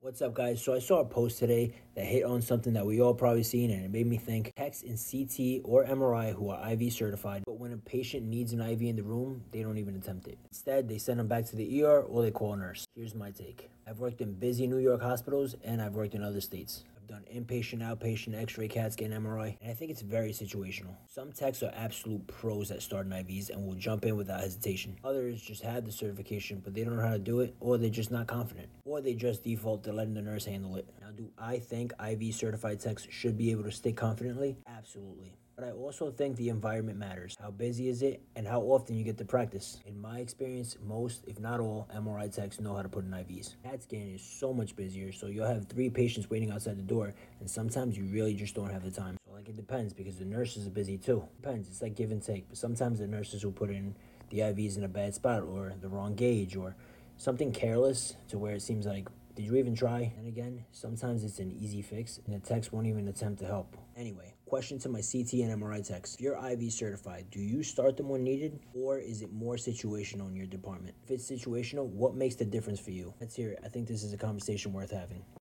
What's up, guys? So I saw a post today that hit on something that we all probably seen, and it made me think techs in CT or MRI who are IV certified, but when a patient needs an IV in the room, they don't even attempt it. Instead, they send them back to the ER or they call a nurse. Here's my take. I've worked in busy New York hospitals and I've worked in other states. I've done inpatient, outpatient, x-ray, CAT scan, MRI, and I think it's very situational. Some techs are absolute pros at starting IVs and will jump in without hesitation. Others just have the certification, but they don't know how to do it, or they're just not confident, or they just default to letting the nurse handle it. Now, do I think IV certified techs should be able to stick confidently? Absolutely. But I also think the environment matters. How busy is it, and how often you get to practice? In my experience, most, if not all, MRI techs know how to put in IVs. CAT scan is so much busier, so you'll have 3 patients waiting outside the door, and sometimes you really just don't have the time. So it depends, because the nurses are busy too. Depends, it's like give and take. But sometimes the nurses will put in the IVs in a bad spot, or the wrong gauge, or something careless to where it seems like, did you even try? And again, sometimes it's an easy fix and the techs won't even attempt to help. Anyway, question to my CT and MRI techs. If you're IV certified, do you start them when needed, or is it more situational in your department? If it's situational, what makes the difference for you? Let's hear it. I think this is a conversation worth having.